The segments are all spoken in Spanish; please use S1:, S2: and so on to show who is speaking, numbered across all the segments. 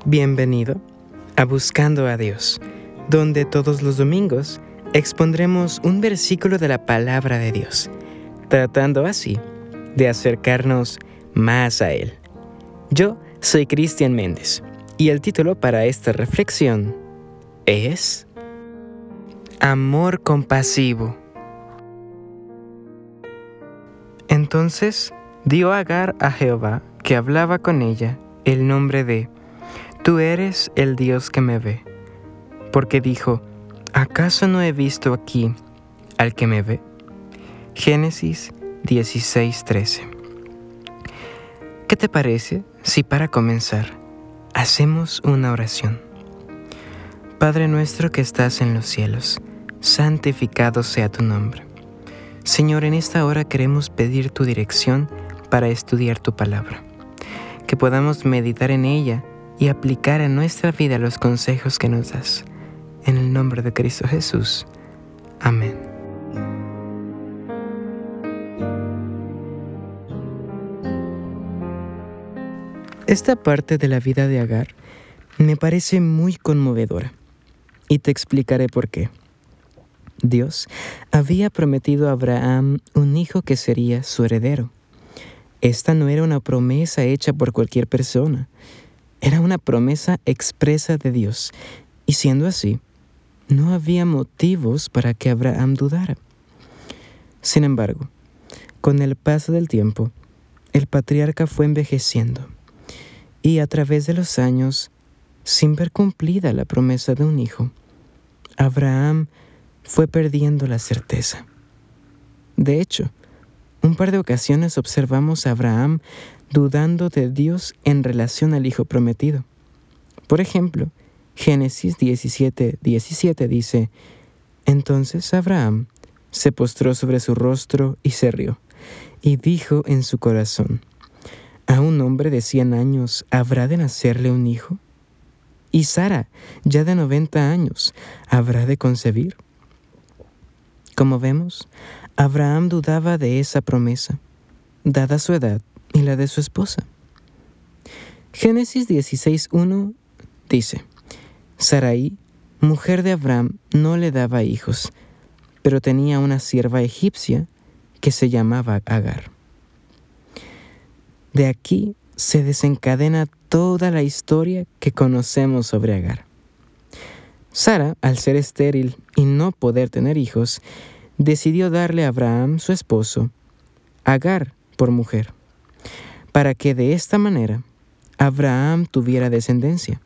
S1: Bienvenido a Buscando a Dios, donde todos los domingos expondremos un versículo de la palabra de Dios, tratando así de acercarnos más a Él. Yo soy Cristian Méndez y el título para esta reflexión es Amor compasivo. Entonces dio Agar a Jehová, que hablaba con ella, el nombre de Tú eres el Dios que me ve. Porque dijo, ¿acaso no he visto aquí al que me ve? Génesis 16:13. ¿Qué te parece si para comenzar hacemos una oración? Padre nuestro que estás en los cielos, santificado sea tu nombre. Señor, en esta hora queremos pedir tu dirección para estudiar tu palabra, que podamos meditar en ella y aplicar en nuestra vida los consejos que nos das. En el nombre de Cristo Jesús. Amén. Esta parte de la vida de Agar me parece muy conmovedora y te explicaré por qué. Dios había prometido a Abraham un hijo que sería su heredero. Esta no era una promesa hecha por cualquier persona. Era una promesa expresa de Dios, y siendo así, no había motivos para que Abraham dudara. Sin embargo, con el paso del tiempo, el patriarca fue envejeciendo, y a través de los años, sin ver cumplida la promesa de un hijo, Abraham fue perdiendo la certeza. De hecho, un par de ocasiones observamos a Abraham dudando de Dios en relación al hijo prometido. Por ejemplo, Génesis 17:17 dice, Entonces Abraham se postró sobre su rostro y se rió, y dijo en su corazón, ¿a un hombre de 100 años habrá de nacerle un hijo? ¿Y Sara, ya de 90 años, habrá de concebir? Como vemos, Abraham dudaba de esa promesa, dada su edad y la de su esposa. Génesis 16:1 dice, Sarai, mujer de Abraham, no le daba hijos, pero tenía una sierva egipcia que se llamaba Agar. De aquí se desencadena toda la historia que conocemos sobre Agar. Sara, al ser estéril y no poder tener hijos, decidió darle a Abraham, su esposo, Agar por mujer, para que de esta manera Abraham tuviera descendencia.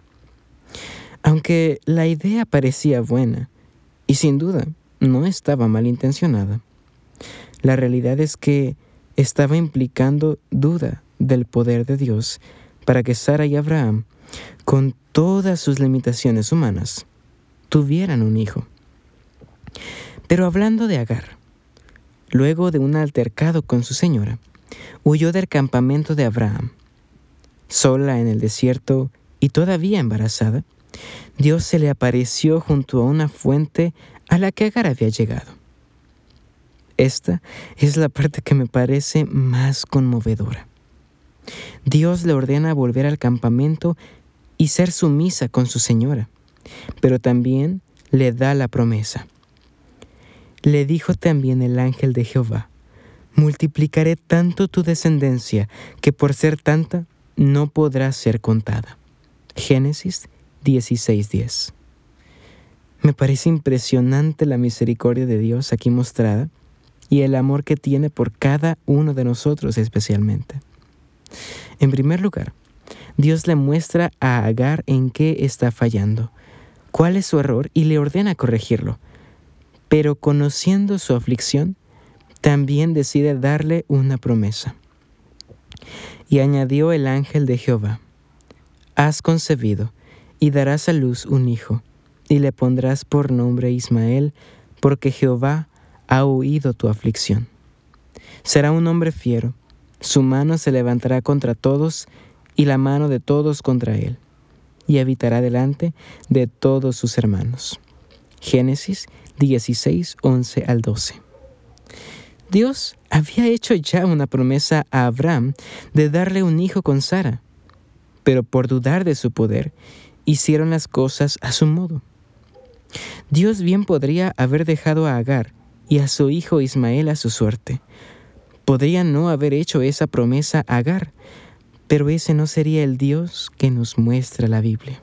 S1: Aunque la idea parecía buena, y sin duda no estaba malintencionada, la realidad es que estaba implicando duda del poder de Dios para que Sara y Abraham, con todas sus limitaciones humanas, tuvieran un hijo. Pero hablando de Agar, luego de un altercado con su señora, huyó del campamento de Abraham. Sola en el desierto y todavía embarazada, Dios se le apareció junto a una fuente a la que Agar había llegado. Esta es la parte que me parece más conmovedora. Dios le ordena volver al campamento y ser sumisa con su señora, pero también le da la promesa. Le dijo también el ángel de Jehová, multiplicaré tanto tu descendencia que por ser tanta no podrá ser contada. Génesis 16:10. Me parece impresionante la misericordia de Dios aquí mostrada y el amor que tiene por cada uno de nosotros especialmente. En primer lugar, Dios le muestra a Agar en qué está fallando, cuál es su error y le ordena corregirlo. Pero conociendo su aflicción, también decide darle una promesa. Y añadió el ángel de Jehová, has concebido y darás a luz un hijo, y le pondrás por nombre Ismael, porque Jehová ha oído tu aflicción. Será un hombre fiero, su mano se levantará contra todos, y la mano de todos contra él, y habitará delante de todos sus hermanos. Génesis 16:11 al 12. Dios había hecho ya una promesa a Abraham de darle un hijo con Sara, pero por dudar de su poder, hicieron las cosas a su modo. Dios bien podría haber dejado a Agar y a su hijo Ismael a su suerte. Podría no haber hecho esa promesa a Agar, pero ese no sería el Dios que nos muestra la Biblia.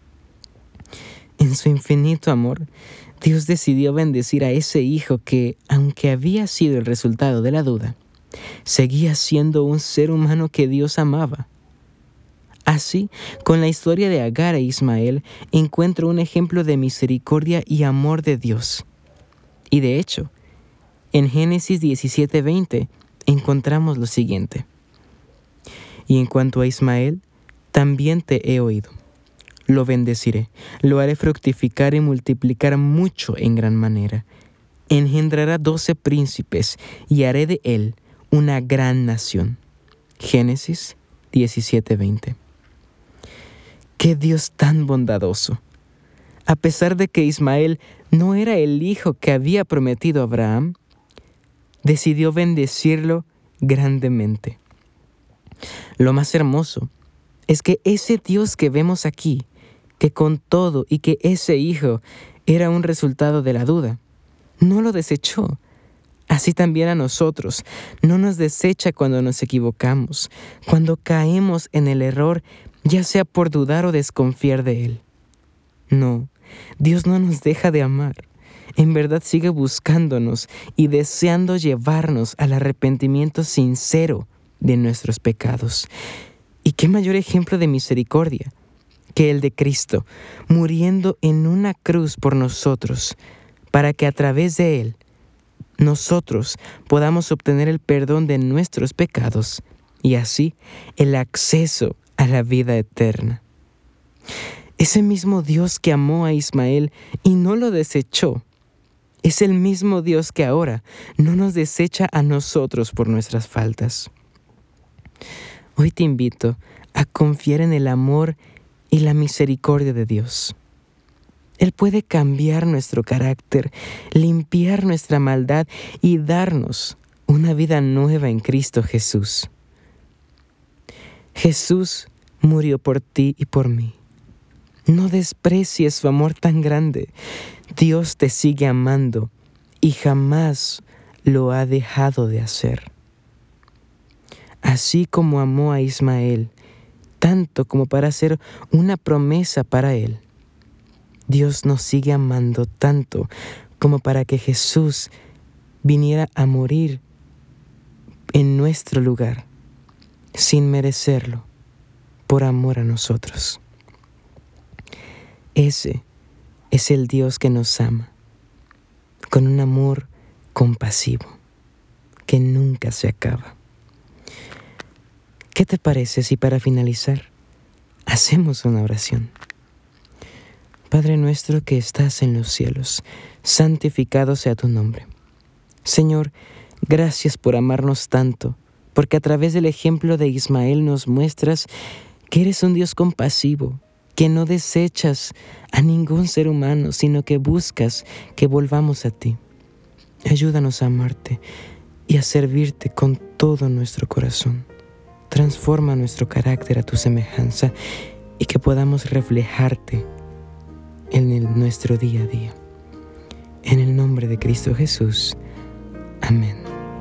S1: En su infinito amor, Dios decidió bendecir a ese hijo que, aunque había sido el resultado de la duda, seguía siendo un ser humano que Dios amaba. Así, con la historia de Agar e Ismael, encuentro un ejemplo de misericordia y amor de Dios. Y de hecho, en Génesis 17:20 encontramos lo siguiente: y en cuanto a Ismael, también te he oído. Lo bendeciré, lo haré fructificar y multiplicar mucho en gran manera. Engendrará 12 príncipes y haré de él una gran nación. Génesis 17:20. ¡Qué Dios tan bondadoso! A pesar de que Ismael no era el hijo que había prometido Abraham, decidió bendecirlo grandemente. Lo más hermoso es que ese Dios que vemos aquí, que con todo y que ese hijo era un resultado de la duda, no lo desechó. Así también a nosotros, no nos desecha cuando nos equivocamos, cuando caemos en el error, ya sea por dudar o desconfiar de Él. No, Dios no nos deja de amar. En verdad sigue buscándonos y deseando llevarnos al arrepentimiento sincero de nuestros pecados. ¿Y qué mayor ejemplo de misericordia que el de Cristo, muriendo en una cruz por nosotros, para que a través de Él nosotros podamos obtener el perdón de nuestros pecados y así el acceso a la vida eterna? Ese mismo Dios que amó a Ismael y no lo desechó, es el mismo Dios que ahora no nos desecha a nosotros por nuestras faltas. Hoy te invito a confiar en el amor y la misericordia de Dios. Él puede cambiar nuestro carácter, limpiar nuestra maldad y darnos una vida nueva en Cristo Jesús. Jesús murió por ti y por mí. No desprecies su amor tan grande. Dios te sigue amando y jamás lo ha dejado de hacer. Así como amó a Ismael, tanto como para hacer una promesa para él, Dios nos sigue amando tanto como para que Jesús viniera a morir en nuestro lugar, sin merecerlo, por amor a nosotros. Ese es el Dios que nos ama, con un amor compasivo, que nunca se acaba. ¿Qué te parece si para finalizar hacemos una oración? Padre nuestro que estás en los cielos, santificado sea tu nombre. Señor, gracias por amarnos tanto, porque a través del ejemplo de Ismael nos muestras que eres un Dios compasivo, que no desechas a ningún ser humano, sino que buscas que volvamos a ti. Ayúdanos a amarte y a servirte con todo nuestro corazón. Transforma nuestro carácter a tu semejanza y que podamos reflejarte en nuestro día a día. En el nombre de Cristo Jesús. Amén.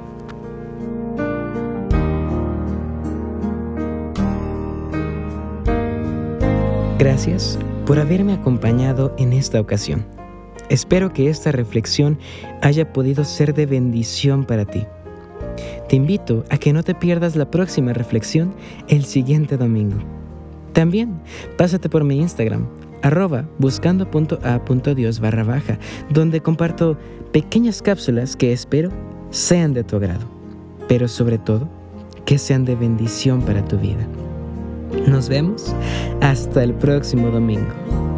S1: Gracias por haberme acompañado en esta ocasión. Espero que esta reflexión haya podido ser de bendición para ti. Te invito a que no te pierdas la próxima reflexión el siguiente domingo. También pásate por mi Instagram, @buscando.a.dios_, donde comparto pequeñas cápsulas que espero sean de tu agrado, pero sobre todo que sean de bendición para tu vida. Nos vemos hasta el próximo domingo.